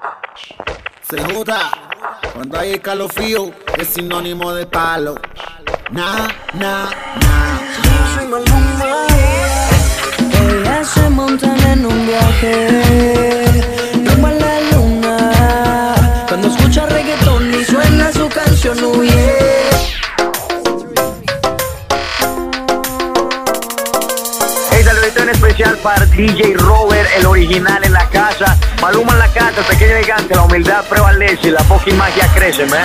CJ, cuando hay escalofrío, es sinónimo de palo. Na. Yo soy Maluma. Ellas se montan en un viaje rumbo a la luna. Cuando escucha reggaetón y suena su canción, huye. Saludito en especial para DJ Robert, el original en la casa. Maluma en la casa, pequeño gigante, la humildad prevalece y la fucking magia crece, man.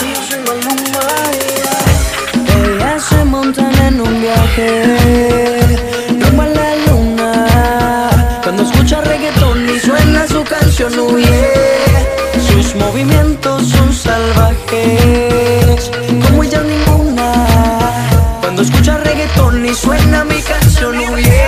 Ellas se montan en un viaje rumbo a la luna. Cuando escucha reggaetón y suena su canción, huye. Sus movimientos son salvajes, como ella ninguna. Cuando escucha reggaetón y suena mi canción, huye.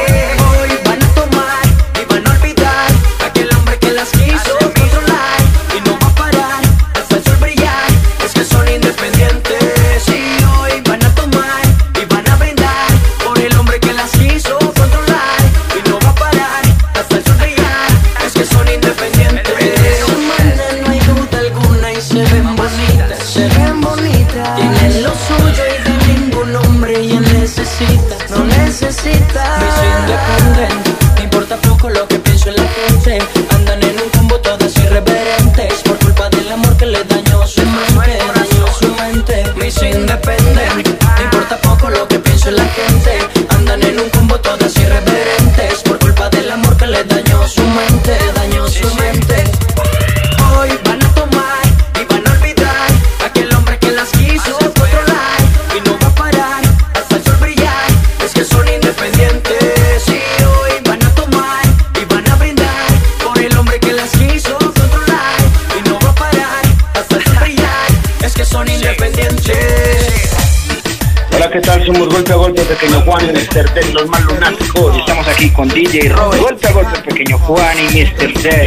¿Qué tal? Somos Golpe a Golpe, Pequeño Juan y Mr. Deck, los más lunáticos. Y estamos aquí con DJ Robert. Golpe a Golpe, Pequeño Juan y Mr. Deck.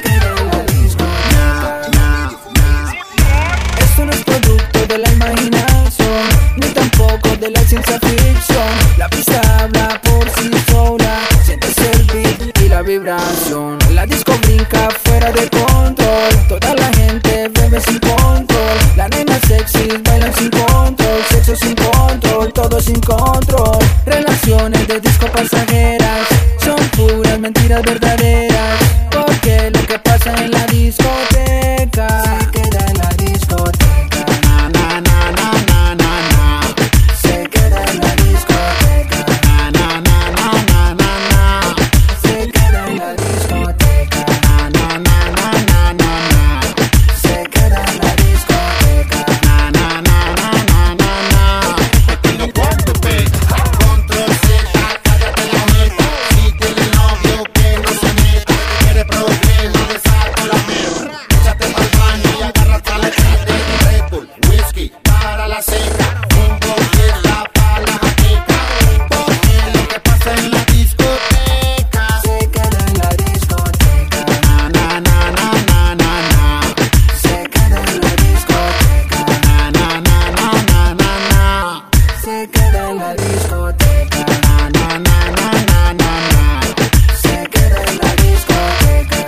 Esto no es producto de la imaginación, ni tampoco de la ciencia ficción. La pista habla por sí sola, sientes el beat y la vibración. La disco brinca fuera de control, toda la gente bebe sin control. La nena sexy bailan sin control, sexo sin control, todo sin control. Relaciones de disco pasajeras son puras mentiras verdaderas, porque lo que pasa en la discoteca se queda en la discoteca. Se queda en la discoteca. Se queda en la discoteca. Se queda en la discoteca. Control Z, cállate la jeta. Si tiene novio que no se meta, quiere progreso, desato la mierda. Échate pa'l baño y agarra paletita de Red Bull, whisky para la seca, un botella para la jaqueca. Porque lo que pasa en la discoteca Se queda en la discoteca. Se queda en la discoteca. Se queda en la discoteca. Se queda en la discoteca.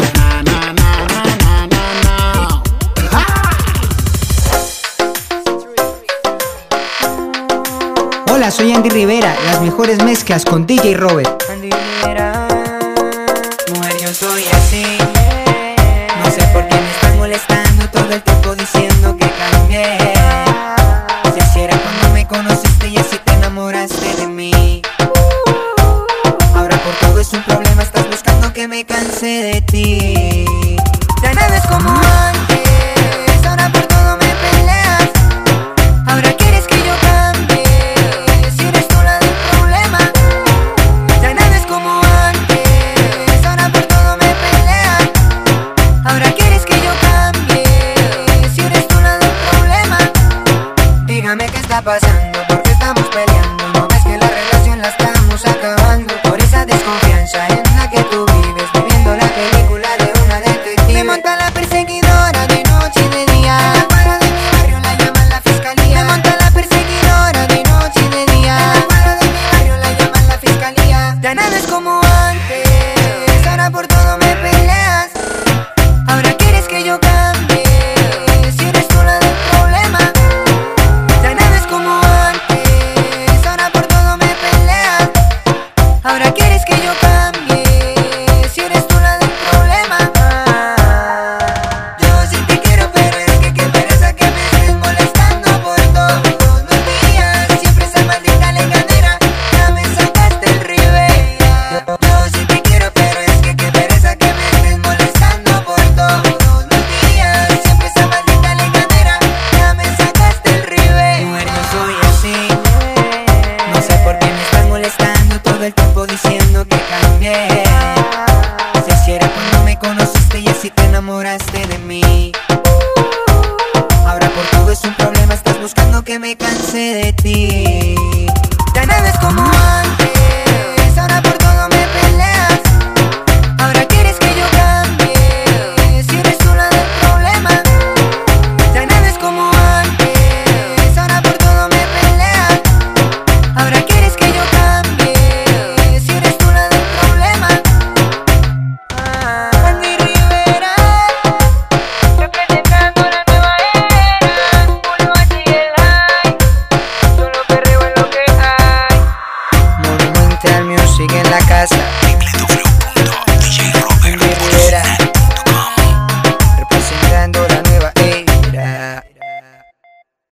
Hola, soy Andy Rivera, las mejores mezclas con DJ Robert. Andy Rivera, mujer, yo soy así. No sé por qué me estás molestando todo el tiempo diciendo que cambié. Si así era cuando me conociste y así te enamoraste de mí. Ahora por todo es un problema, estás buscando que me canse de ti. Ya nada es como antes, ahora por todo me peleas. Ahora quieres que yo cambie, si eres tú la del problema. Ya nada me cansé de ti.